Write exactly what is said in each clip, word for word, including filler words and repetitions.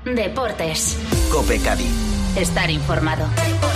Deportes. COPE Cádiz. Estar informado.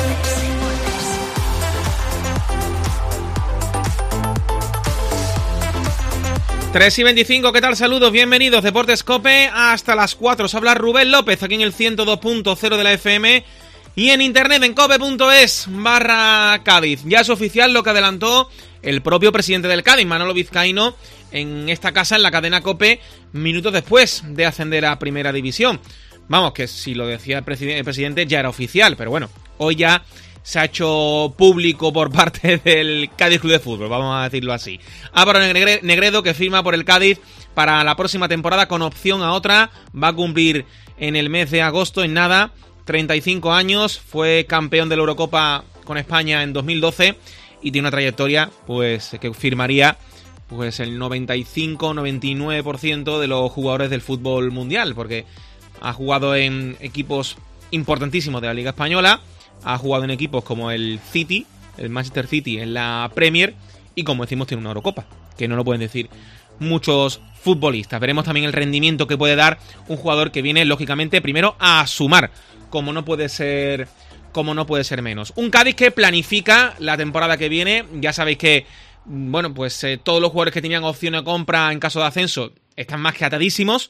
tres y veinticinco, ¿qué tal? Saludos, bienvenidos. Deportes COPE hasta las cuatro. Os habla Rubén López aquí en el ciento dos punto cero de la F M y en internet en cope punto es barra Cádiz. Ya es oficial lo que adelantó el propio presidente del Cádiz, Manolo Vizcaíno, en esta casa, en la cadena COPE, minutos después de ascender a Primera División. Vamos, que si lo decía el, preside- el presidente ya era oficial, pero bueno, hoy ya se ha hecho público por parte del Cádiz Club de Fútbol, vamos a decirlo así. Álvaro Negredo, que firma por el Cádiz para la próxima temporada con opción a otra, va a cumplir en el mes de agosto, en nada, treinta y cinco años, fue campeón de la Eurocopa con España en dos mil doce y tiene una trayectoria pues que firmaría pues el noventa y cinco noventa y nueve por ciento de los jugadores del fútbol mundial, porque ha jugado en equipos importantísimos de la Liga Española, ha jugado en equipos como el City, el Manchester City en la Premier, y como decimos tiene una Eurocopa, que no lo pueden decir muchos futbolistas. Veremos también el rendimiento que puede dar un jugador que viene lógicamente primero a sumar, como no puede ser, como no puede ser menos. Un Cádiz que planifica la temporada que viene, ya sabéis que bueno, pues eh, todos los jugadores que tenían opción de compra en caso de ascenso están más que atadísimos,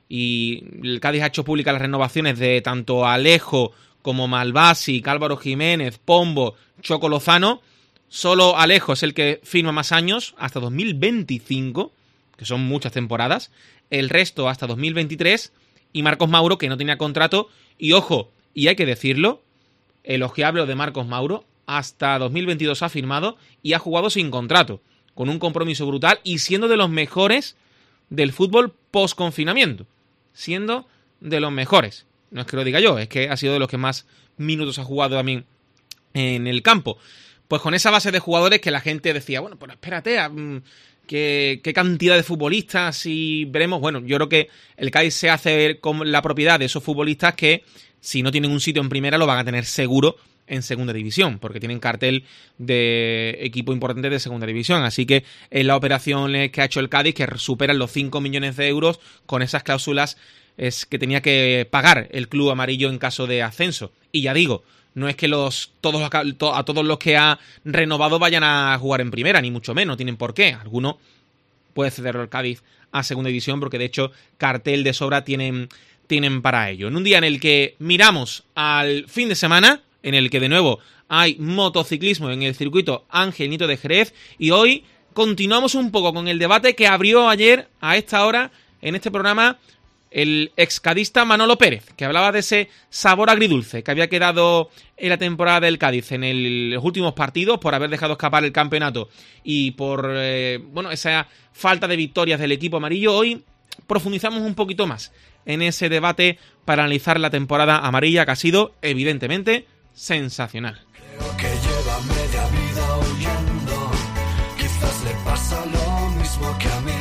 y el Cádiz ha hecho públicas las renovaciones de tanto Alejo como Malbasi, Álvaro Jiménez, Pombo, Choco Lozano. Solo Alejo es el que firma más años, hasta dos mil veinticinco, que son muchas temporadas. El resto hasta dos mil veintitrés. Y Marcos Mauro, que no tenía contrato. Y ojo, y hay que decirlo, elogiable de Marcos Mauro, hasta dos mil veintidós ha firmado y ha jugado sin contrato, con un compromiso brutal y siendo de los mejores del fútbol post-confinamiento. Siendo de los mejores. No es que lo diga yo, es que ha sido de los que más minutos ha jugado también en el campo. Pues con esa base de jugadores que la gente decía, bueno, pues espérate, ¿qué, qué cantidad de futbolistas? Y veremos, bueno, yo creo que el Cádiz se hace con la propiedad de esos futbolistas que, si no tienen un sitio en primera, lo van a tener seguro en segunda división, porque tienen cartel de equipo importante de segunda división. Así que en la operación que ha hecho el Cádiz, que superan los cinco millones de euros con esas cláusulas es que tenía que pagar el club amarillo en caso de ascenso. Y ya digo, no es que los todos a todos los que ha renovado vayan a jugar en primera, ni mucho menos, tienen por qué. Alguno puede ceder al Cádiz a segunda división, porque de hecho cartel de sobra tienen, tienen para ello. En un día en el que miramos al fin de semana, en el que de nuevo hay motociclismo en el circuito Ángel Nieto de Jerez, y hoy continuamos un poco con el debate que abrió ayer a esta hora en este programa el excadista Manolo Pérez, que hablaba de ese sabor agridulce que había quedado en la temporada del Cádiz en el, los últimos partidos por haber dejado escapar el campeonato y por eh, bueno, esa falta de victorias del equipo amarillo. Hoy profundizamos un poquito más en ese debate para analizar la temporada amarilla, que ha sido evidentemente sensacional. Creo que lleva media vida huyendo, quizás le pasa lo mismo que a mí.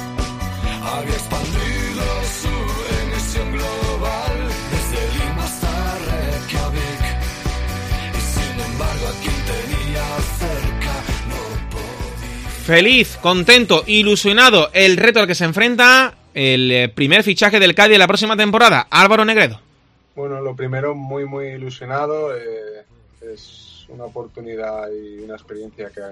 Había expandido su emisión global desde Lima hasta Reykjavik, y sin embargo a quien tenía cerca no podía. Feliz, contento, ilusionado el reto al que se enfrenta el primer fichaje del Cádiz de la próxima temporada, Álvaro Negredo. Bueno, lo primero, muy muy ilusionado. Eh, es una oportunidad y una experiencia que,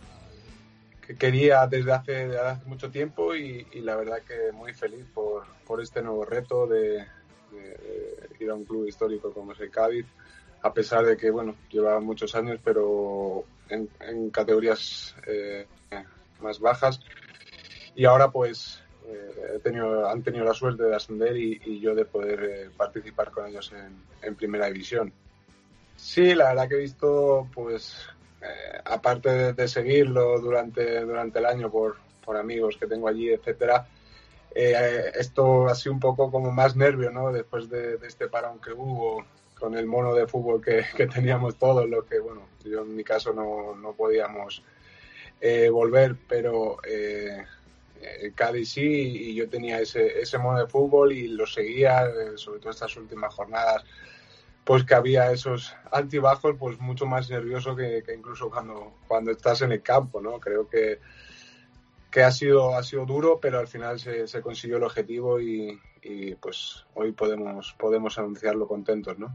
que quería desde hace, desde hace mucho tiempo, y, y la verdad que muy feliz por, por este nuevo reto de, de, de ir a un club histórico como es el Cádiz, a pesar de que bueno, lleva muchos años, pero en, en categorías eh, más bajas, y ahora pues Eh, he tenido, han tenido la suerte de ascender y, y yo de poder eh, participar con ellos en, en Primera División. Sí, la verdad que he visto, pues, eh, aparte de, de seguirlo durante, durante el año por, por amigos que tengo allí, etcétera, eh, esto ha sido un poco como más nervio, ¿no? Después de, de este parón que hubo con el mono de fútbol que, que teníamos todos, lo que, bueno, yo en mi caso no, no podíamos eh, volver, pero Eh, el Cádiz sí, y yo tenía ese, ese modo de fútbol y lo seguía, sobre todo estas últimas jornadas, pues que había esos altibajos, pues mucho más nervioso que, que incluso cuando, cuando estás en el campo, ¿no? Creo que, que ha sido ha sido duro, pero al final se, se consiguió el objetivo y, y pues hoy podemos, podemos anunciarlo contentos, ¿no?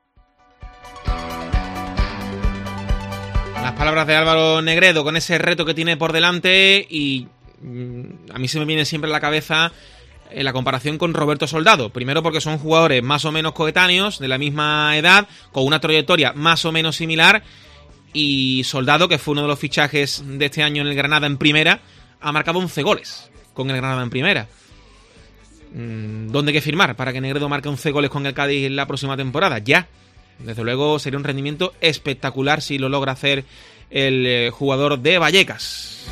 Las palabras de Álvaro Negredo con ese reto que tiene por delante, y mmm, a mí se me viene siempre a la cabeza eh, la comparación con Roberto Soldado. Primero porque son jugadores más o menos coetáneos, de la misma edad, con una trayectoria más o menos similar, y Soldado, que fue uno de los fichajes de este año en el Granada en primera, ha marcado once goles con el Granada en primera. ¿Dónde hay que firmar para que Negredo marque once goles con el Cádiz en la próxima temporada? Ya. Desde luego sería un rendimiento espectacular si lo logra hacer el eh, jugador de Vallecas.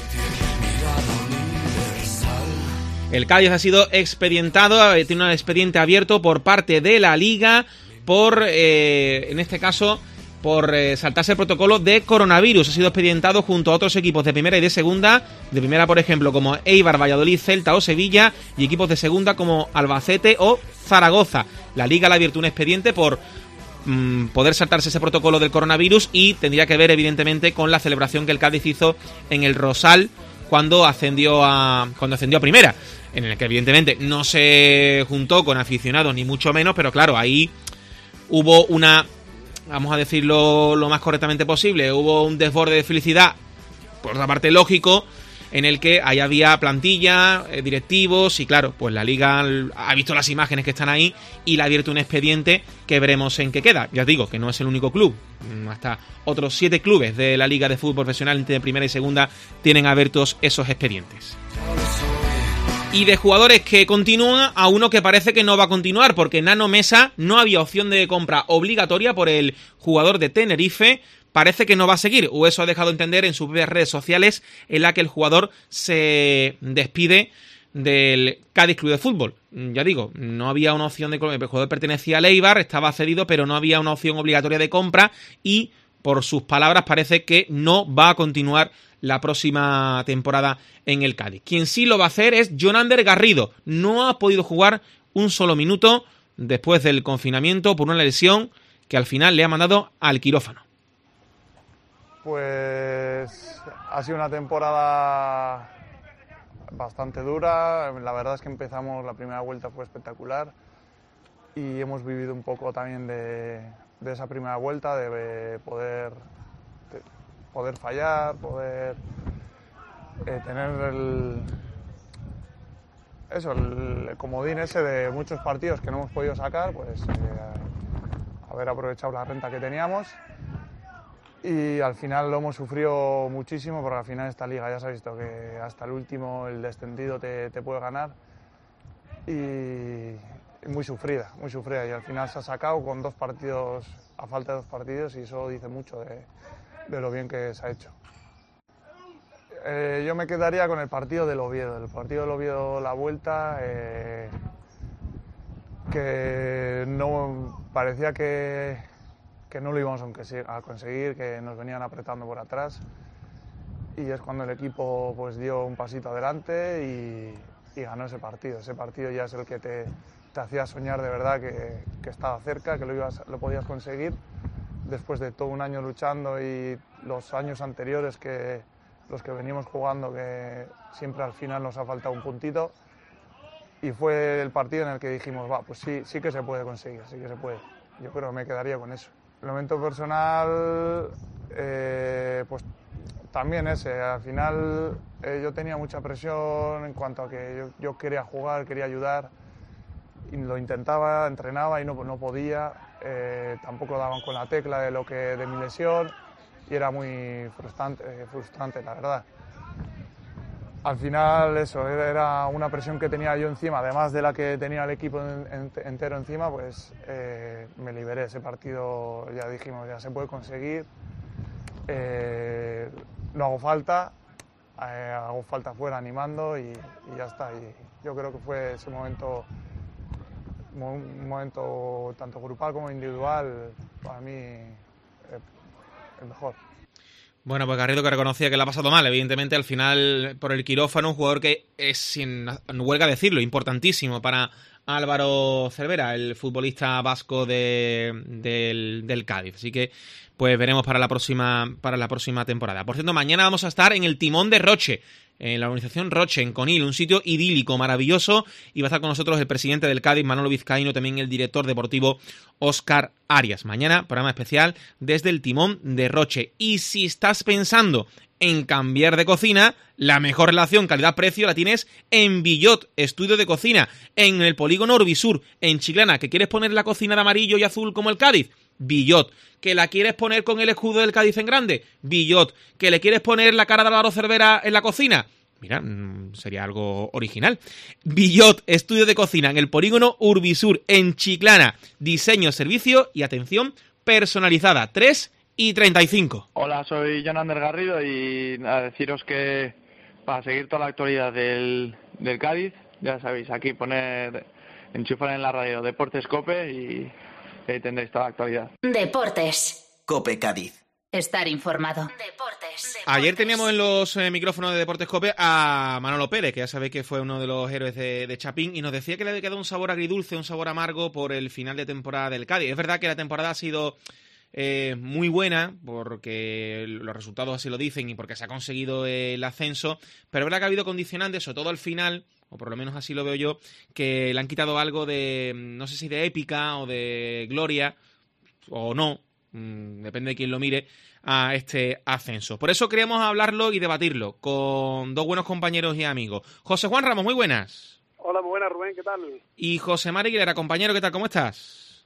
El Cádiz ha sido expedientado, eh, tiene un expediente abierto por parte de la Liga por, eh, en este caso, por eh, saltarse el protocolo de coronavirus. Ha sido expedientado junto a otros equipos de primera y de segunda. De primera, por ejemplo, como Eibar, Valladolid, Celta o Sevilla, y equipos de segunda como Albacete o Zaragoza. La Liga le ha abierto un expediente por mmm, poder saltarse ese protocolo del coronavirus, y tendría que ver, evidentemente, con la celebración que el Cádiz hizo en el Rosal cuando ascendió a, cuando ascendió a primera, en el que evidentemente no se juntó con aficionados ni mucho menos, pero claro, ahí hubo una, vamos a decirlo lo más correctamente posible, hubo un desborde de felicidad, por otra parte lógico, en el que ahí había plantilla, eh, directivos, y claro, pues la Liga ha visto las imágenes que están ahí y le ha abierto un expediente que veremos en qué queda. Ya os digo que no es el único club, hasta otros siete clubes de la Liga de Fútbol Profesional entre primera y segunda tienen abiertos esos expedientes. Y de jugadores que continúan a uno que parece que no va a continuar, porque Nano Mesa no había opción de compra obligatoria por el jugador de Tenerife. Parece que no va a seguir, o eso ha dejado entender en sus propias redes sociales, en la que el jugador se despide del Cádiz Club de Fútbol. Ya digo, no había una opción de compra, el jugador pertenecía al Eibar, estaba cedido, pero no había una opción obligatoria de compra, y por sus palabras parece que no va a continuar la próxima temporada en el Cádiz. Quien sí lo va a hacer es Jonander Garrido. No ha podido jugar un solo minuto después del confinamiento por una lesión que al final le ha mandado al quirófano. Pues ha sido una temporada bastante dura. La verdad es que empezamos, la primera vuelta fue espectacular y hemos vivido un poco también de, de esa primera vuelta, de poder, de poder fallar, poder eh, tener el, eso, el comodín ese de muchos partidos que no hemos podido sacar, pues eh, haber aprovechado la renta que teníamos. Y al final lo hemos sufrido muchísimo, porque al final esta liga ya se ha visto que hasta el último el descendido te, te puede ganar, y, y muy sufrida, muy sufrida, y al final se ha sacado con dos partidos, a falta de dos partidos, y eso dice mucho de, de lo bien que se ha hecho. Eh, yo me quedaría con el partido del Oviedo, el partido del Oviedo, la vuelta, eh, que no parecía que... que no lo íbamos a conseguir, que nos venían apretando por atrás, y es cuando el equipo pues dio un pasito adelante y, y ganó ese partido. Ese partido ya es el que te, te hacía soñar de verdad que, que estaba cerca, que lo, ibas, lo podías conseguir, después de todo un año luchando y los años anteriores, que los que venimos jugando, que siempre al final nos ha faltado un puntito, y fue el partido en el que dijimos, va, pues sí, sí que se puede conseguir, sí que se puede. Yo creo que me quedaría con eso. El momento personal, eh, pues también ese. Al final eh, yo tenía mucha presión en cuanto a que yo, yo quería jugar, quería ayudar, y lo intentaba, entrenaba y no, no podía. Eh, tampoco daban con la tecla de lo que de mi lesión, y era muy frustrante, eh, frustrante la verdad. Al final eso, era una presión que tenía yo encima, además de la que tenía el equipo entero encima, pues eh, me liberé. Ese partido ya dijimos, ya se puede conseguir, eh, no hago falta, eh, hago falta fuera animando y, y ya está. Y yo creo que fue ese momento, un momento tanto grupal como individual, para mí eh, el mejor. Bueno, pues Garrido, que reconocía que le ha pasado mal, evidentemente al final por el quirófano, un jugador que es, sin no huelga decirlo, importantísimo para Álvaro Cervera, el futbolista vasco de, del, del Cádiz. Así que pues veremos para la próxima para la próxima temporada. Por cierto, mañana vamos a estar en el Timón de Roche, en la organización Roche, en Conil, un sitio idílico, maravilloso, y va a estar con nosotros el presidente del Cádiz, Manolo Vizcaíno, también el director deportivo Óscar Arias. Mañana, programa especial desde el timón de Roche. Y si estás pensando en cambiar de cocina, la mejor relación calidad-precio la tienes en Billot, estudio de cocina, en el polígono Urbisur, en Chiclana. ¿Que quieres poner la cocina de amarillo y azul como el Cádiz? Billot. ¿Que la quieres poner con el escudo del Cádiz en grande? Billot. ¿Que le quieres poner la cara de Álvaro Cervera en la cocina? Mira, sería algo original. Billot, estudio de cocina en el polígono Urbisur, en Chiclana. Diseño, servicio y atención personalizada. tres y treinta y cinco. Hola, soy Jonander Garrido y a deciros que para seguir toda la actualidad del, del Cádiz, ya sabéis, aquí poner, enchufar en la radio Deportes Cope y ahí tendréis toda la actualidad. Deportes. Cope Cádiz. Estar informado. Deportes. Ayer teníamos en los eh, micrófonos de Deportes Cope a Manolo Pérez, que ya sabéis que fue uno de los héroes de, de Chapín, y nos decía que le había quedado un sabor agridulce, un sabor amargo por el final de temporada del Cádiz. Es verdad que la temporada ha sido eh, muy buena, porque los resultados así lo dicen y porque se ha conseguido el ascenso, pero es verdad que ha habido condicionantes, sobre todo al final, o por lo menos así lo veo yo, que le han quitado algo de, no sé si de épica o de gloria, o no, depende de quién lo mire, a este ascenso. Por eso queríamos hablarlo y debatirlo con dos buenos compañeros y amigos. José Juan Ramos, muy buenas. Hola, muy buenas, Rubén, ¿qué tal? Y José Mari Aguilera, compañero, ¿qué tal? ¿Cómo estás?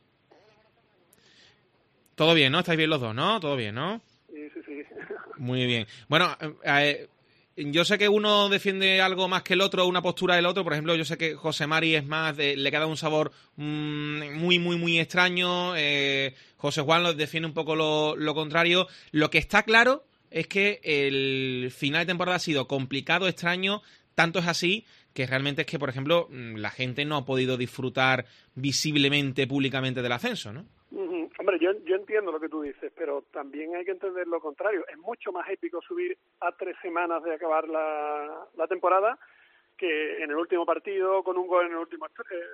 Todo bien, ¿no? Estáis bien los dos, ¿no? Todo bien, ¿no? Sí, sí, sí. Muy bien. Bueno, eh, yo sé que uno defiende algo más que el otro, una postura del otro. Por ejemplo, yo sé que José Mari es más, de, le queda un sabor mmm, muy, muy, muy extraño. Eh, José Juan lo defiende un poco lo, lo contrario. Lo que está claro es que el final de temporada ha sido complicado, extraño. Tanto es así que realmente es que, por ejemplo, la gente no ha podido disfrutar visiblemente, públicamente del ascenso, ¿no? Uh-huh. Hombre, yo, yo entiendo lo que tú dices, pero también hay que entender lo contrario. Es mucho más épico subir a tres semanas de acabar la, la temporada que en el último partido con un gol en el último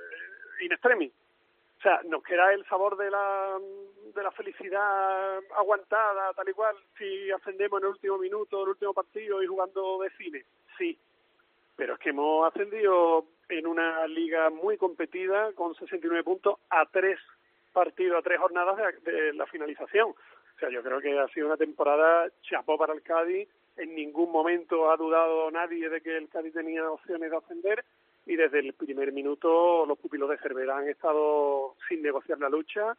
eh, in extremis. O sea, nos queda el sabor de la de la felicidad aguantada, tal y cual, si ascendemos en el último minuto, en el último partido y jugando de cine. Sí, pero es que hemos ascendido en una liga muy competida con sesenta y nueve puntos a tres partidos, a tres jornadas de, de la finalización. O sea, yo creo que ha sido una temporada chapó para el Cádiz. En ningún momento ha dudado nadie de que el Cádiz tenía opciones de ascender y desde el primer minuto los pupilos de Cervera han estado sin negociar la lucha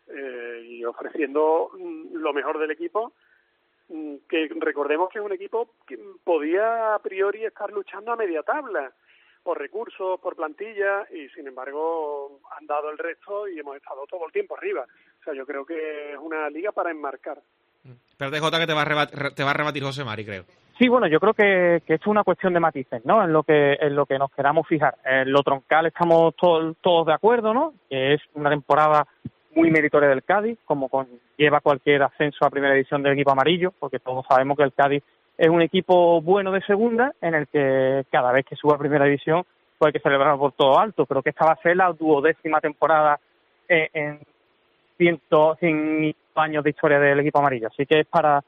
eh, y ofreciendo mm, lo mejor del equipo, mm, que recordemos que es un equipo que podía a priori estar luchando a media tabla por recursos, por plantilla, y sin embargo han dado el resto y hemos estado todo el tiempo arriba. O sea, yo creo que es una liga para enmarcar. Espérate, Jota, que te va a rebatir, te va a rebatir José Mari, creo. Sí, bueno, yo creo que, que esto es una cuestión de matices, ¿no? En lo que en lo que nos queramos fijar. En lo troncal estamos to- todos de acuerdo, ¿no? Que es una temporada muy meritoria del Cádiz, como conlleva cualquier ascenso a primera división del equipo amarillo, porque todos sabemos que el Cádiz es un equipo bueno de segunda, en el que cada vez que sube a primera división pues hay que celebrarlo por todo alto, pero que esta va a ser la duodécima temporada en, en ciento, cien años de historia del equipo amarillo, así que es para...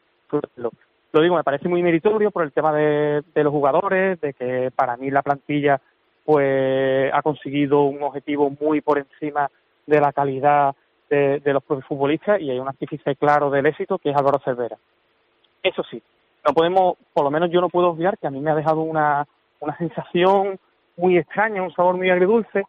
Lo, lo digo, me parece muy meritorio por el tema de, de los jugadores, de que para mí la plantilla pues ha conseguido un objetivo muy por encima de la calidad de, de los propios futbolistas, y hay un artífice claro del éxito que es Álvaro Cervera. Eso sí, no podemos, por lo menos yo no puedo obviar que a mí me ha dejado una, una sensación muy extraña, un sabor muy agridulce,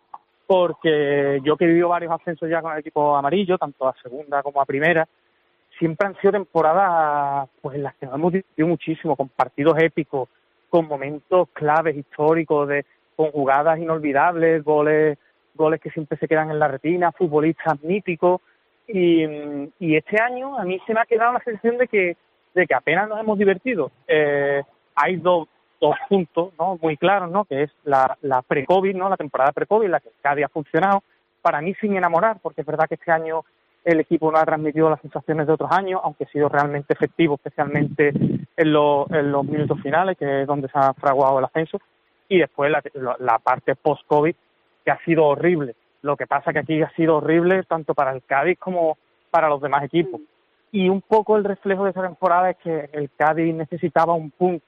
porque yo que he vivido varios ascensos ya con el equipo amarillo, tanto a segunda como a primera, siempre han sido temporadas pues en las que nos hemos divertido muchísimo, con partidos épicos, con momentos claves, históricos, de con jugadas inolvidables, goles goles que siempre se quedan en la retina, futbolistas míticos, y, y este año a mí se me ha quedado la sensación de que de que apenas nos hemos divertido. Eh, hay dos, dos puntos, ¿no?, muy claros, ¿no?, que es la, la pre-COVID, ¿no?, la temporada pre-COVID, la que Cádiz ha funcionado, para mí sin enamorar, porque es verdad que este año el equipo no ha transmitido las sensaciones de otros años, aunque ha sido realmente efectivo, especialmente en, lo, en los minutos finales, que es donde se ha fraguado el ascenso, y después la, la parte post-COVID, que ha sido horrible. Lo que pasa que aquí ha sido horrible tanto para el Cádiz como para los demás equipos. Y un poco el reflejo de esa temporada es que el Cádiz necesitaba un punto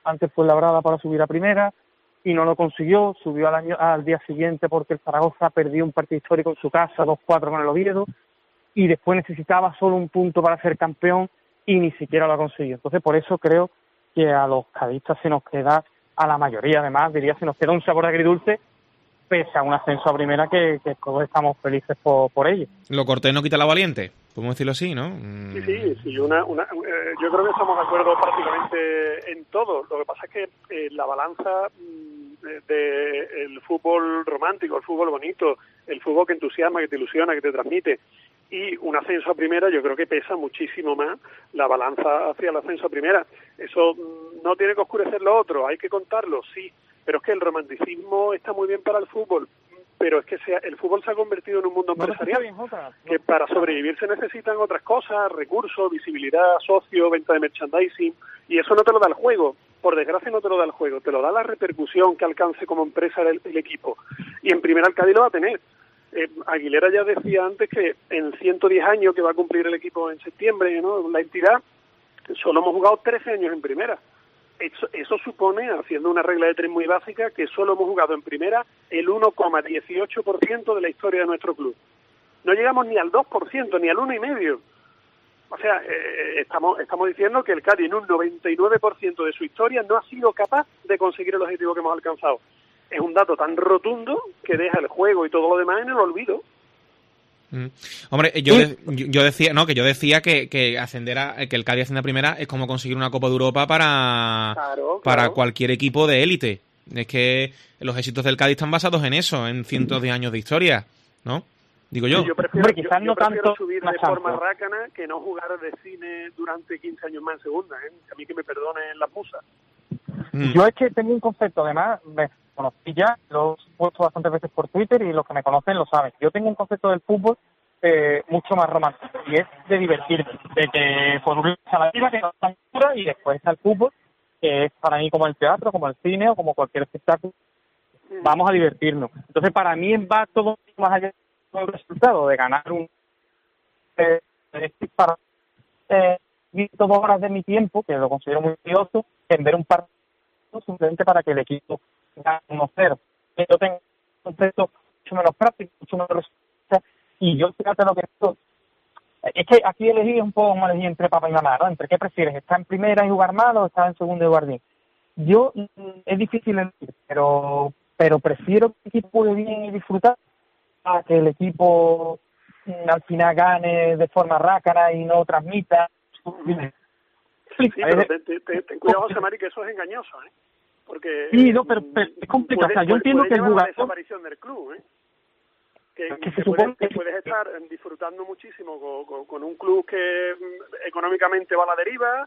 ante Fuenlabrada para subir a primera y no lo consiguió, subió al año al día siguiente porque el Zaragoza perdió un partido histórico en su casa, dos cuatro con el Oviedo, y después necesitaba solo un punto para ser campeón y ni siquiera lo consiguió. Entonces, por eso creo que a los cadistas se nos queda, a la mayoría además, diría, se nos queda un sabor agridulce, pese a un ascenso a primera que, que todos estamos felices por, por ello. Lo cortés no quita la valiente, podemos decirlo así, ¿no? Sí, sí, sí una, una, eh, yo creo que estamos de acuerdo prácticamente en todo. Lo que pasa es que eh, la balanza del de el fútbol romántico, el fútbol bonito, el fútbol que entusiasma, que te ilusiona, que te transmite, y un ascenso a primera, yo creo que pesa muchísimo más la balanza hacia el ascenso a primera. Eso no tiene que oscurecer lo otro, hay que contarlo, sí, pero es que el romanticismo está muy bien para el fútbol, pero es que sea, el fútbol se ha convertido en un mundo empresarial, que para sobrevivir se necesitan otras cosas, recursos, visibilidad, socio, venta de merchandising, y eso no te lo da el juego, por desgracia no te lo da el juego, te lo da la repercusión que alcance como empresa el, el equipo, y en primera el Cádiz lo va a tener. Eh, Aguilera ya decía antes que en ciento diez años que va a cumplir el equipo en septiembre, ¿no?, la entidad, solo hemos jugado trece años en primera. Eso, eso supone, haciendo una regla de tres muy básica, que solo hemos jugado en primera el uno coma dieciocho por ciento de la historia de nuestro club. No llegamos ni al dos por ciento, ni al uno coma cinco por ciento. O sea, eh, estamos, estamos diciendo que el Cádiz en un noventa y nueve por ciento de su historia no ha sido capaz de conseguir el objetivo que hemos alcanzado. Es un dato tan rotundo que deja el juego y todo lo demás en el olvido. Mm. Hombre, yo, de, yo, yo decía, no, que yo decía que, que ascender a, que el Cádiz ascienda a primera es como conseguir una Copa de Europa para, claro, para claro. cualquier equipo de élite. Es que los éxitos del Cádiz están basados en eso, en cientos de años de historia, ¿no? Digo yo. Sí, yo prefiero, Hombre, quizás yo, no yo prefiero tanto subir de forma rácana que no jugar de cine durante quince años más en segunda, ¿eh? A mí que me perdonen las musas. Mm. Yo es que tengo un concepto, además, me conocí ya, lo he puesto bastantes veces por Twitter y los que me conocen lo saben. Yo tengo un concepto del fútbol eh, mucho más romántico y es de divertirme, de que por un lado está la vida, que no está dura, y después está el fútbol, que es para mí como el teatro, como el cine o como cualquier espectáculo. Vamos a divertirnos. Entonces, para mí va todo más allá del resultado, de ganar un... Eh, para eh, dos horas de mi tiempo, que lo considero muy valioso, en ver un partido simplemente para que el equipo gane uno cero. Yo tengo un concepto mucho menos práctico, mucho menos resultado, y yo fíjate lo que esto... Es que aquí elegí un poco como elegí entre papá y mamá, ¿no? ¿Entre qué prefieres? ¿Estar en primera y jugar mal o estar en segunda y jugar bien? Yo, es difícil elegir, pero pero prefiero que el equipo juegue bien y disfrutar a que el equipo al final gane de forma rácana y no transmita. Sí, pero ten, ten, ten cuidado, José Mari, que eso es engañoso, ¿eh? Porque sí, no, pero, pero es complicado. Puede, o sea, yo entiendo que el jugador... la desaparición del club, ¿eh? Que, que, que, puedes, que puedes estar disfrutando muchísimo con, con, con un club que económicamente va a la deriva,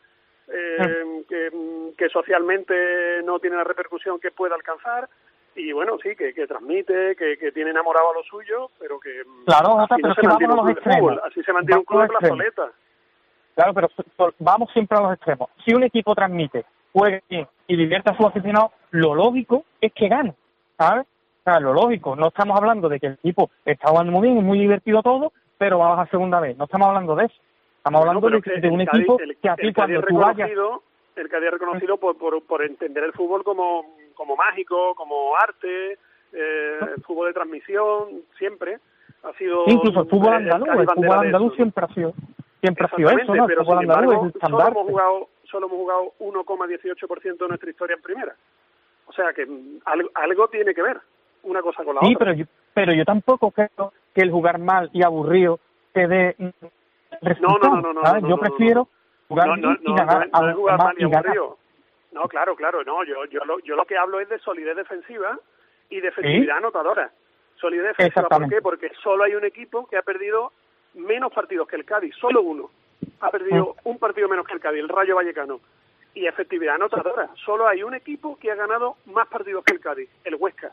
eh, que, que socialmente no tiene la repercusión que puede alcanzar, y bueno, sí, que, que transmite, que, que tiene enamorado a lo suyo, pero que claro, así pero no es se que mantiene vamos un a los club de fútbol, extremos. así se mantiene un club de plazoleta. Claro, pero vamos siempre a los extremos. Si un equipo transmite, juegue bien y divierte a sus aficionados, lo lógico es que gane, ¿sabes? O sea, lo lógico. No estamos hablando de que el equipo está jugando muy bien, es muy divertido todo, pero va a bajar segunda vez. No estamos hablando de eso. Estamos bueno, hablando de, de un Cádiz, equipo el, que a ti cuando tú vayas... El Cádiz reconocido por, por, por entender el fútbol como, como mágico, como arte, eh, el fútbol de transmisión, siempre ha sido... Incluso el fútbol andaluz, el, el fútbol andaluz siempre ha sido... Siempre ha sido eso, ¿no? Pero el fútbol sin embargo, andaluz es solo hemos jugado, solo hemos jugado uno coma dieciocho por ciento de nuestra historia en primera. O sea que algo, algo tiene que ver una cosa con la sí, otra. Sí, pero yo, pero yo tampoco creo que el jugar mal y aburrido te dé resultado. No, no, no, no, no, no. Yo prefiero jugar no, no, bien y no, ganar. No, no es jugar mal y ganar. aburrido. No, claro, claro, no. Yo, yo, lo, yo lo que hablo es de solidez defensiva y de efectividad ¿sí? anotadora. Solidez defensiva, ¿por qué? Porque solo hay un equipo que ha perdido menos partidos que el Cádiz, solo uno. Ha perdido un partido menos que el Cádiz, el Rayo Vallecano. Y efectividad anotadora. Solo hay un equipo que ha ganado más partidos que el Cádiz, el Huesca.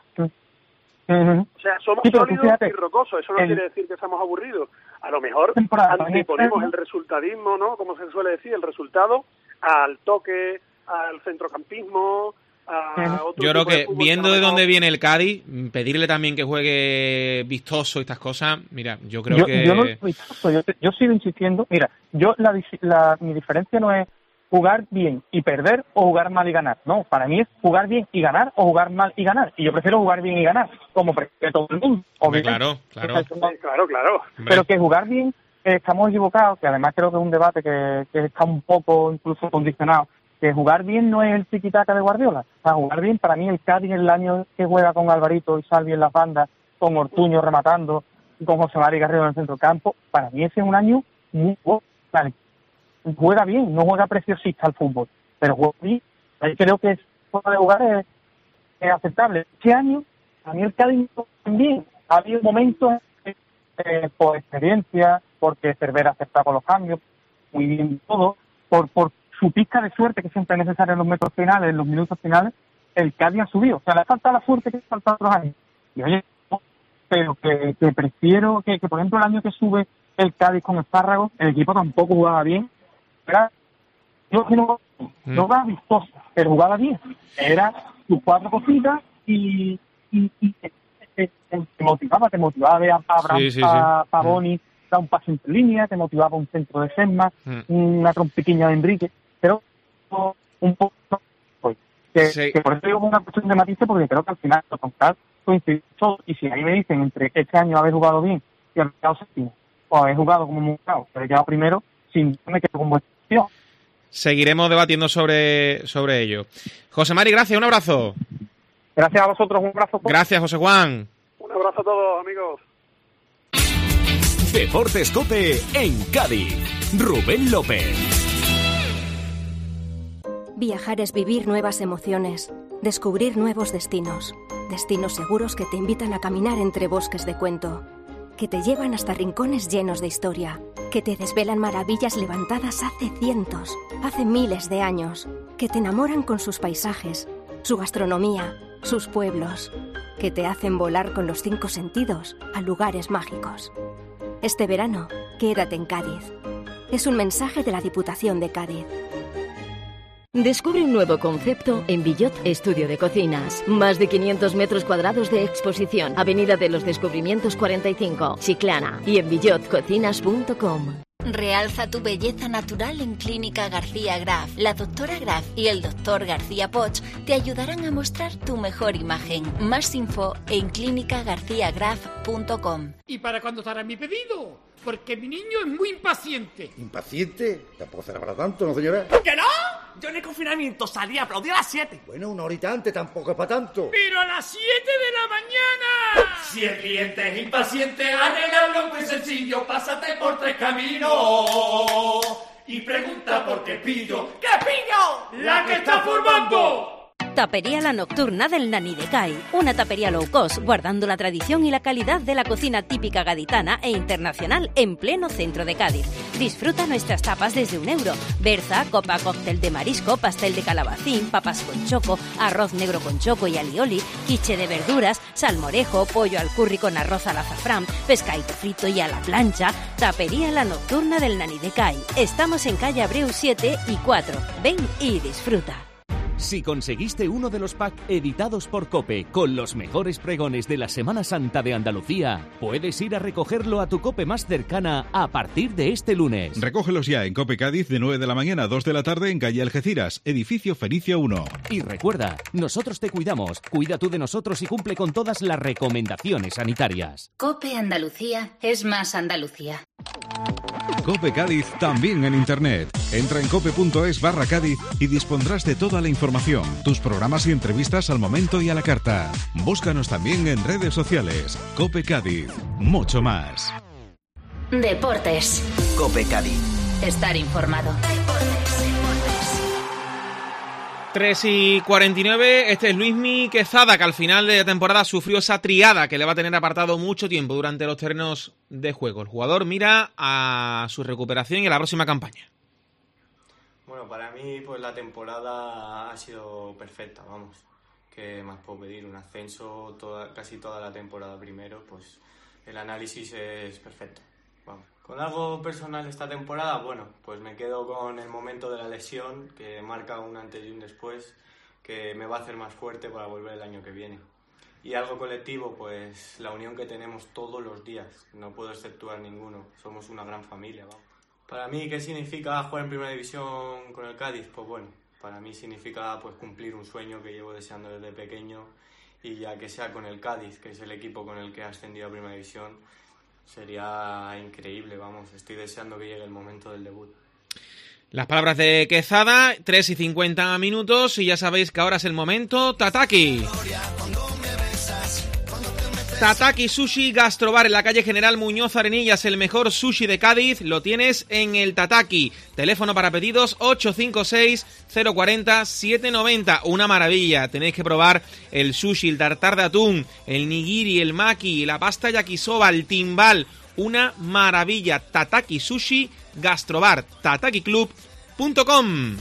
Uh-huh. O sea, somos sí, sólidos fíjate, y rocosos. Eso no el... quiere decir que estamos aburridos. A lo mejor anteponemos el resultadismo, ¿no? Como se suele decir, el resultado al toque, al centrocampismo... Uh-huh. Yo creo que viendo de dónde viene el Cádiz, pedirle también que juegue vistoso y estas cosas, mira, yo creo yo, que... Yo no vistoso, yo, yo sigo insistiendo, mira, yo la, la mi diferencia no es jugar bien y perder o jugar mal y ganar. No, para mí es jugar bien y ganar o jugar mal y ganar. Y yo prefiero jugar bien y ganar, como prefiere todo el mundo. Hombre, claro, claro. Sí, claro, claro. Pero que jugar bien, eh, estamos equivocados, que además creo que es un debate que, que está un poco incluso condicionado, que jugar bien no es el tiki-taka de Guardiola. O sea, jugar bien, para mí el Cádiz el año que juega con Alvarito y Salvi en las bandas, con Ortuño rematando, y con José Mari Garrido en el centro del campo, para mí ese es un año muy bueno. Vale. Juega bien, no juega preciosista al fútbol, pero juega bien. Ahí creo que su forma de jugar es, es aceptable. Este año, a mí el Cádiz también ha habido momentos eh, por experiencia, porque Cervera ha aceptado con los cambios, muy bien todo, por, por su pizca de suerte que siempre es necesaria en los metros finales, en los minutos finales, el Cádiz ha subido. O sea, le falta la suerte que le falta otros años. Y oye, pero que, que prefiero que, que, por ejemplo, el año que sube el Cádiz con Espárragos, el equipo tampoco jugaba bien. Era, yo que no, no jugaba vistoso, pero jugaba bien. Era sus cuatro cositas y, y, y te, te, te motivaba, te motivaba a ver a Abraham, sí, sí, sí. a Pavoni, dar un pase entre línea, te motivaba un centro de Sesma, mm. una trompiquiña de Enrique, pero un poco, pues, que, sí. que por eso digo una cuestión de matices, porque creo que al final lo contar coincide todo. Y si ahí me dicen entre este año haber jugado bien y haber quedado séptimo, o haber jugado como un caos, pero he quedado primero, sin me quedo con vuestra opción. Seguiremos debatiendo sobre, sobre ello. José Mari, gracias, un abrazo. Gracias a vosotros, un abrazo. Gracias, José Juan. Un abrazo a todos, amigos. Deportes COPE en Cádiz. Rubén López. Viajar es vivir nuevas emociones, descubrir nuevos destinos. Destinos seguros que te invitan a caminar entre bosques de cuento, que te llevan hasta rincones llenos de historia, que te desvelan maravillas levantadas hace cientos, hace miles de años, que te enamoran con sus paisajes, su gastronomía, sus pueblos, que te hacen volar con los cinco sentidos a lugares mágicos. Este verano, quédate en Cádiz. Es un mensaje de la Diputación de Cádiz. Descubre un nuevo concepto en Villot Estudio de Cocinas. Más de quinientos metros cuadrados de exposición. Avenida de los Descubrimientos cuarenta y cinco, Chiclana. Y en villot cocinas punto com. Realza tu belleza natural en Clínica García Graf. La doctora Graf y el doctor García Poch te ayudarán a mostrar tu mejor imagen. Más info en clínica garcía graf punto com. ¿Y para cuándo estará mi pedido? Porque mi niño es muy impaciente. ¿Impaciente? Tampoco será para tanto, ¿no, señora? ¿Que no? Yo en el confinamiento salí a aplaudir a las siete. Bueno, una horita antes tampoco es para tanto. ¡Pero a las siete de la mañana! Si el cliente es impaciente, arreglarlo muy sencillo. Pásate por tres caminos y pregunta por qué pillo. ¿Qué pillo? ¡La que está formando! Tapería La Nocturna del Nani de Cai, una tapería low cost, guardando la tradición y la calidad de la cocina típica gaditana e internacional en pleno centro de Cádiz. Disfruta nuestras tapas desde un euro: berza, copa cóctel de marisco, pastel de calabacín, papas con choco, arroz negro con choco y alioli, quiche de verduras, salmorejo, pollo al curry con arroz al azafrán, pescadito frito y a la plancha. Tapería La Nocturna del Nani de Cai. Estamos en calle Abreu siete y cuatro. Ven y disfruta. Si conseguiste uno de los packs editados por COPE con los mejores pregones de la Semana Santa de Andalucía, puedes ir a recogerlo a tu COPE más cercana a partir de este lunes. Recógelos ya en COPE Cádiz de nueve de la mañana a dos de la tarde en calle Algeciras, edificio Fenicia uno. Y recuerda, nosotros te cuidamos, cuida tú de nosotros y cumple con todas las recomendaciones sanitarias. COPE Andalucía es más Andalucía. COPE Cádiz también en internet. Entra en cope.es barra Cádiz y dispondrás de toda la información, tus programas y entrevistas al momento y a la carta. Búscanos también en redes sociales. COPE Cádiz, mucho más. Deportes. COPE Cádiz. Estar informado. tres y cuarenta y nueve, este es Luismi Quezada, que al final de la temporada sufrió esa triada que le va a tener apartado mucho tiempo durante los terrenos de juego. El jugador mira a su recuperación y a la próxima campaña. Bueno, para mí pues la temporada ha sido perfecta, vamos. ¿Qué más puedo pedir? Un ascenso toda, casi toda la temporada primero, pues el análisis es perfecto. Vamos. Con algo personal esta temporada, bueno, pues me quedo con el momento de la lesión, que marca un antes y un después, que me va a hacer más fuerte para volver el año que viene. Y algo colectivo, pues la unión que tenemos todos los días, no puedo exceptuar ninguno, somos una gran familia, vamos. Para mí, ¿qué significa jugar en Primera División con el Cádiz? Pues bueno, para mí significa pues cumplir un sueño que llevo deseando desde pequeño, y ya que sea con el Cádiz, que es el equipo con el que he ascendido a Primera División, sería increíble, vamos, estoy deseando que llegue el momento del debut. Las palabras de Quezada, tres y cincuenta minutos, y ya sabéis que ahora es el momento Tataki. Tataki Sushi Gastrobar en la calle General Muñoz Arenillas, el mejor sushi de Cádiz, lo tienes en el Tataki. Teléfono para pedidos ocho cinco seis, cero cuatro cero, siete nueve cero. Una maravilla, tenéis que probar el sushi, el tartar de atún, el nigiri, el maki, la pasta yakisoba, el timbal. Una maravilla. Tataki Sushi Gastrobar, tataki club punto com.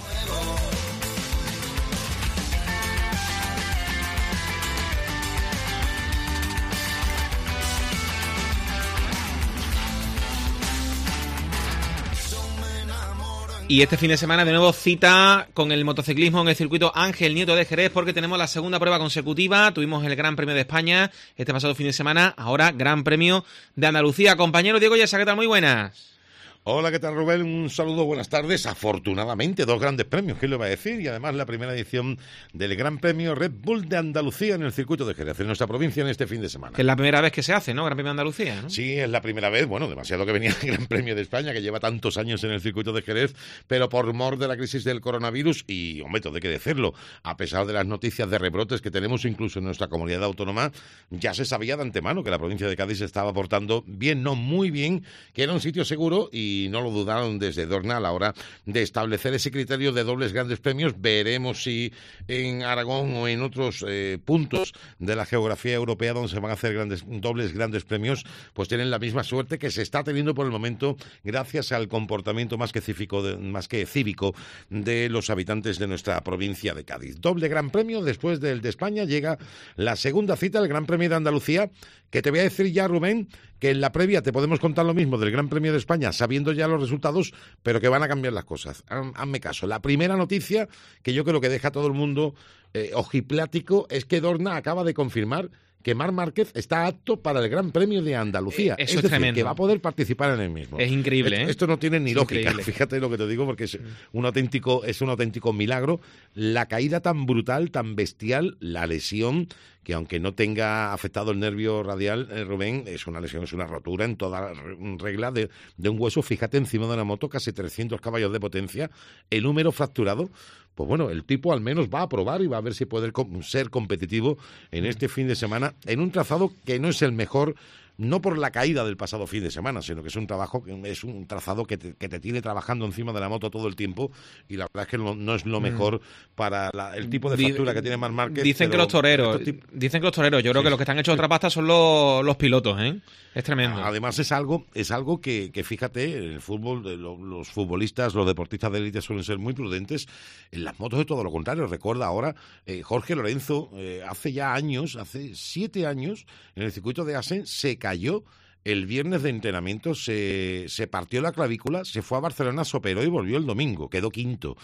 Y este fin de semana de nuevo cita con el motociclismo en el circuito Ángel Nieto de Jerez, porque tenemos la segunda prueba consecutiva. Tuvimos el Gran Premio de España este pasado fin de semana, ahora Gran Premio de Andalucía. Compañero Diego Yesa, ¿qué tal? Muy buenas. Hola, ¿qué tal, Rubén? Un saludo, buenas tardes. Afortunadamente, dos grandes premios, ¿qué le va a decir? Y además la primera edición del Gran Premio Red Bull de Andalucía en el circuito de Jerez, en nuestra provincia, en este fin de semana. Que es la primera vez que se hace, ¿no? Gran Premio de Andalucía, ¿no? Sí, es la primera vez, bueno, demasiado que venía el Gran Premio de España, que lleva tantos años en el circuito de Jerez, pero por mor de la crisis del coronavirus, y, hombre, todo hay que decirlo, a pesar de las noticias de rebrotes que tenemos incluso en nuestra comunidad autónoma, ya se sabía de antemano que la provincia de Cádiz se estaba portando bien, no muy bien, que era un sitio seguro, y no lo dudaron desde Dorna a la hora de establecer ese criterio de dobles grandes premios. Veremos si en Aragón o en otros eh, puntos de la geografía europea donde se van a hacer grandes dobles grandes premios, pues tienen la misma suerte que se está teniendo por el momento gracias al comportamiento más que cívico de, más que cívico de los habitantes de nuestra provincia de Cádiz. Doble gran premio, después del de España llega la segunda cita, el Gran Premio de Andalucía, que te voy a decir ya, Rubén, que en la previa te podemos contar lo mismo del Gran Premio de España, sabiendo ya los resultados, pero que van a cambiar las cosas. Hazme caso. La primera noticia, que yo creo que deja a todo el mundo eh, ojiplático, es que Dorna acaba de confirmar que Marc Márquez está apto para el Gran Premio de Andalucía. Eh, eso es, es decir, tremendo. Que va a poder participar en el mismo. Es increíble, esto, ¿eh? Esto no tiene ni es lógica. Increíble. Fíjate lo que te digo, porque es un auténtico, es un auténtico milagro. La caída tan brutal, tan bestial, la lesión, que aunque no tenga afectado el nervio radial, eh, Rubén, es una lesión, es una rotura en toda regla de, de un hueso. Fíjate, encima de una moto, casi trescientos caballos de potencia, el húmero fracturado. Pues bueno, el tipo al menos va a probar y va a ver si puede ser competitivo en este fin de semana, en un trazado que no es el mejor, no por la caída del pasado fin de semana, sino que es un trabajo, es un trazado que te, que te tiene trabajando encima de la moto todo el tiempo, y la verdad es que no, no es lo mejor mm. para la, el tipo de fractura que tiene Marc Márquez. Dicen que los toreros, dicen que los toreros, yo creo sí, que los que están hechos sí. otra pasta son los, los pilotos, ¿eh? Es tremendo. Además es algo, es algo que, que fíjate, el fútbol, los futbolistas, los deportistas de élite suelen ser muy prudentes. En las motos es todo lo contrario. Recuerda ahora, eh, Jorge Lorenzo, eh, hace ya años, hace siete años, en el circuito de Assen, se cayó el viernes de entrenamiento, se, se partió la clavícula, se fue a Barcelona, se operó y volvió el domingo, quedó quinto.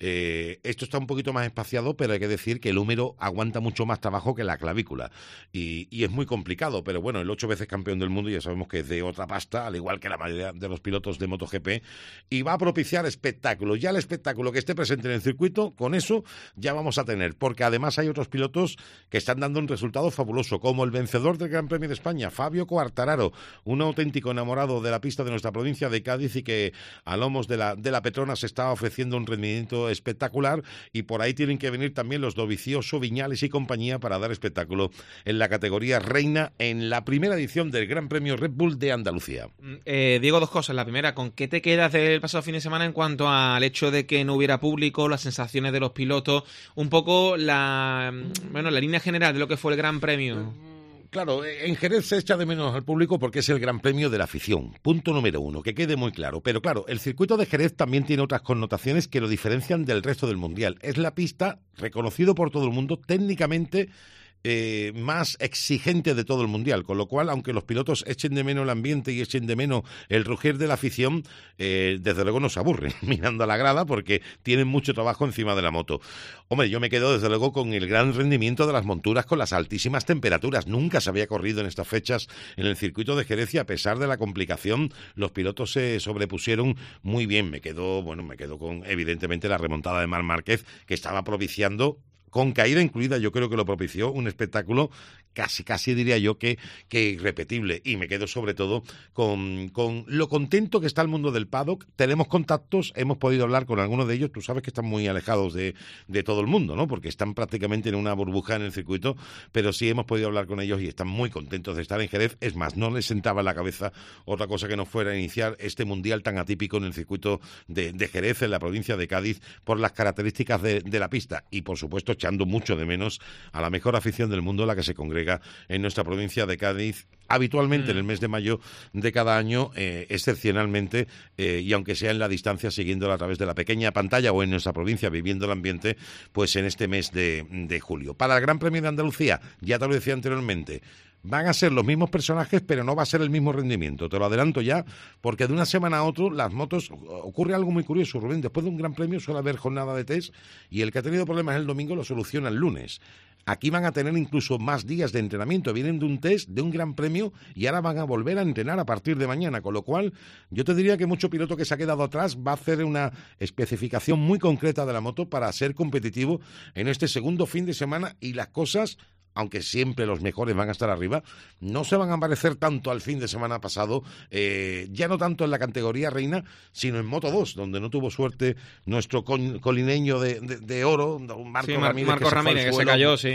Eh, esto está un poquito más espaciado, pero hay que decir que el húmero aguanta mucho más trabajo que la clavícula, y, y es muy complicado, pero bueno, el ocho veces campeón del mundo ya sabemos que es de otra pasta, al igual que la mayoría de los pilotos de MotoGP, y va a propiciar espectáculo. Ya el espectáculo que esté presente en el circuito, con eso ya vamos a tener, porque además hay otros pilotos que están dando un resultado fabuloso, como el vencedor del Gran Premio de España, Fabio Quartararo, un auténtico enamorado de la pista de nuestra provincia de Cádiz, y que a lomos de la, de la Petrona se está ofreciendo un rendimiento espectacular, y por ahí tienen que venir también los Dovizioso, Viñales y compañía para dar espectáculo en la categoría reina en la primera edición del Gran Premio Red Bull de Andalucía. Eh, Diego, dos cosas. La primera, ¿con qué te quedas del pasado fin de semana en cuanto al hecho de que no hubiera público, las sensaciones de los pilotos, un poco la, bueno, la línea general de lo que fue el Gran Premio? Claro, en Jerez se echa de menos al público porque es el Gran Premio de la afición. Punto número uno, que quede muy claro. Pero claro, el circuito de Jerez también tiene otras connotaciones que lo diferencian del resto del Mundial. Es la pista, reconocido por todo el mundo, técnicamente eh, más exigente de todo el Mundial, con lo cual, aunque los pilotos echen de menos el ambiente y echen de menos el rugir de la afición, eh, desde luego no se aburren mirando a la grada porque tienen mucho trabajo encima de la moto. Hombre, yo me quedo desde luego con el gran rendimiento de las monturas con las altísimas temperaturas. Nunca se había corrido en estas fechas en el circuito de Jerez y a pesar de la complicación, los pilotos se sobrepusieron muy bien. Me quedo, bueno, me quedo con evidentemente la remontada de Marc Márquez, que estaba propiciando, con caída incluida, yo creo que lo propició, un espectáculo casi, casi diría yo que, que irrepetible. Y me quedo sobre todo con, con lo contento que está el mundo del paddock. Tenemos contactos, hemos podido hablar con algunos de ellos. Tú sabes que están muy alejados de, de todo el mundo, ¿no? Porque están prácticamente en una burbuja en el circuito, pero sí hemos podido hablar con ellos y están muy contentos de estar en Jerez. Es más, no les sentaba en la cabeza otra cosa que no fuera iniciar este mundial tan atípico en el circuito de, de Jerez, en la provincia de Cádiz, por las características de, de la pista y, por supuesto, echando mucho de menos a la mejor afición del mundo, la que se congrega en nuestra provincia de Cádiz habitualmente mm. en el mes de mayo de cada año, eh, excepcionalmente, eh, y aunque sea en la distancia, siguiéndola a través de la pequeña pantalla o en nuestra provincia, viviendo el ambiente, pues en este mes de, de julio. Para el Gran Premio de Andalucía, ya te lo decía anteriormente, van a ser los mismos personajes, pero no va a ser el mismo rendimiento. Te lo adelanto ya, porque de una semana a otra las motos, ocurre algo muy curioso, Rubén. Después de un Gran Premio suele haber jornada de test y el que ha tenido problemas el domingo lo soluciona el lunes. Aquí van a tener incluso más días de entrenamiento. Vienen de un test, de un Gran Premio, y ahora van a volver a entrenar a partir de mañana. Con lo cual, yo te diría que mucho piloto que se ha quedado atrás va a hacer una especificación muy concreta de la moto para ser competitivo en este segundo fin de semana, y las cosas, aunque siempre los mejores van a estar arriba, no se van a parecer tanto al fin de semana pasado, eh, ya no tanto en la categoría reina, sino en Moto dos, donde no tuvo suerte nuestro colineño de, de, de oro, Marco sí, Ramírez, Marco que, Ramírez, se, que se cayó, sí.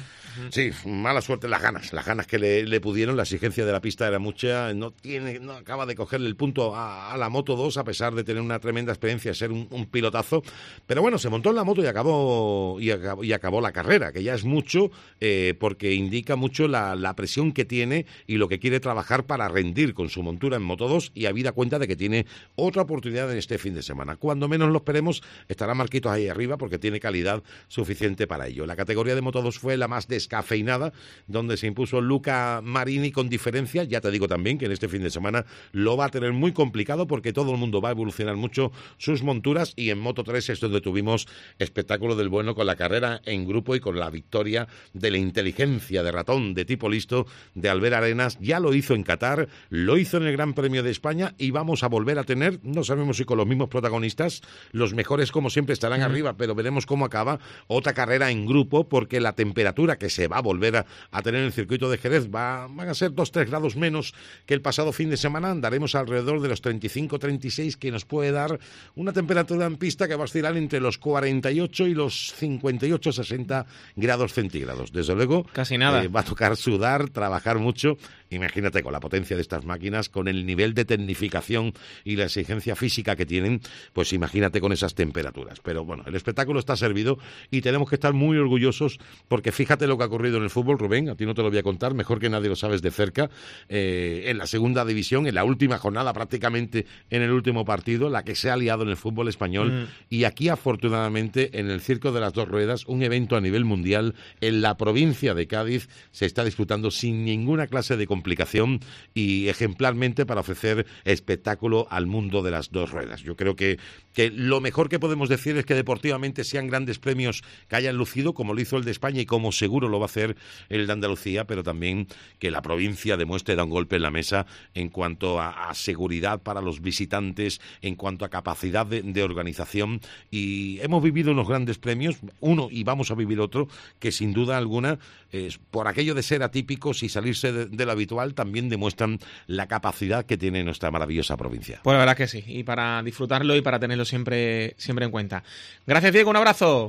Sí, mala suerte, las ganas, las ganas que le, le pudieron, la exigencia de la pista era mucha, no tiene, no acaba de cogerle el punto a, a la Moto dos, a pesar de tener una tremenda experiencia, ser un, un pilotazo, pero bueno, se montó en la moto y acabó y acabó, y acabó la carrera, que ya es mucho, eh, porque indica mucho la, la presión que tiene y lo que quiere trabajar para rendir con su montura en Moto dos, y habida cuenta de que tiene otra oportunidad en este fin de semana. Cuando menos lo esperemos, estará Marquitos ahí arriba porque tiene calidad suficiente para ello. La categoría de Moto dos fue la más des cafeinada, donde se impuso Luca Marini con diferencia. Ya te digo también que en este fin de semana lo va a tener muy complicado porque todo el mundo va a evolucionar mucho sus monturas, y en Moto tres es donde tuvimos espectáculo del bueno con la carrera en grupo y con la victoria de la inteligencia de ratón de tipo listo de Albert Arenas. Ya lo hizo en Qatar, lo hizo en el Gran Premio de España y vamos a volver a tener, no sabemos si con los mismos protagonistas, los mejores como siempre estarán mm. arriba, pero veremos cómo acaba otra carrera en grupo, porque la temperatura que se va a volver a, a tener en el circuito de Jerez va, van a ser dos a tres grados menos que el pasado fin de semana. Andaremos alrededor de los treinta y cinco a treinta y seis, que nos puede dar una temperatura en pista que va a oscilar entre los cuarenta y ocho y los cincuenta y ocho a sesenta grados centígrados. Desde luego, casi nada. Eh, va a tocar sudar, trabajar mucho. Imagínate, con la potencia de estas máquinas, con el nivel de tecnificación y la exigencia física que tienen, pues imagínate con esas temperaturas. Pero bueno, el espectáculo está servido y tenemos que estar muy orgullosos, porque fíjate lo que ha ocurrido en el fútbol, Rubén, a ti no te lo voy a contar, mejor que nadie lo sabes de cerca, eh, en la segunda división, en la última jornada, prácticamente en el último partido, la que se ha liado en el fútbol español, mm. y aquí afortunadamente en el Circo de las Dos Ruedas, un evento a nivel mundial, en la provincia de Cádiz, se está disputando sin ninguna clase de complicación y ejemplarmente para ofrecer espectáculo al mundo de las dos ruedas. Yo creo que, que lo mejor que podemos decir es que deportivamente sean grandes premios que hayan lucido, como lo hizo el de España y como seguro lo va a hacer el de Andalucía, pero también que la provincia demuestre, da un golpe en la mesa en cuanto a, a seguridad para los visitantes, en cuanto a capacidad de, de organización, y hemos vivido unos grandes premios, uno y vamos a vivir otro, que sin duda alguna, eh, por aquello de ser atípicos y salirse de, de lo habitual, también demuestran la capacidad que tiene nuestra maravillosa provincia. Pues la verdad que sí, y para disfrutarlo y para tenerlo siempre, siempre en cuenta. Gracias, Diego, un abrazo.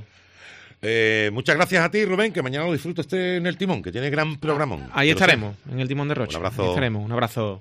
Eh, muchas gracias a ti, Rubén, que mañana lo disfrute esté en el timón, que tiene gran programón. Ahí estaremos, en el timón de Roche. Un abrazo. Ahí estaremos, un abrazo.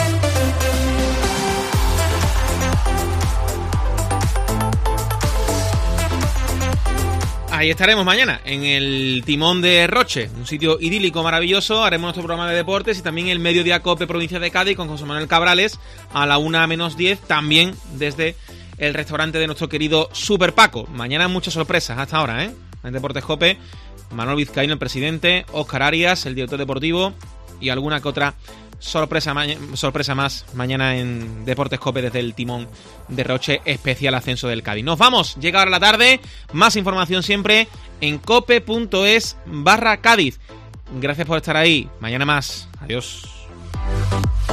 Ahí estaremos mañana, en el timón de Roche, un sitio idílico, maravilloso. Haremos nuestro programa de deportes y también el Mediodía Cope Provincia de Cádiz con José Manuel Cabrales a la una menos diez, también desde el restaurante de nuestro querido Super Paco. Mañana muchas sorpresas, hasta ahora, ¿eh? en Deportes COPE, Manuel Vizcaíno, el presidente, Óscar Arias, el director deportivo, y alguna que otra sorpresa, ma- sorpresa más mañana en Deportes COPE desde el timón de Roche, especial ascenso del Cádiz. Nos vamos, llega ahora la tarde, más información siempre en cope.es barra Cádiz. Gracias por estar ahí, mañana más, adiós.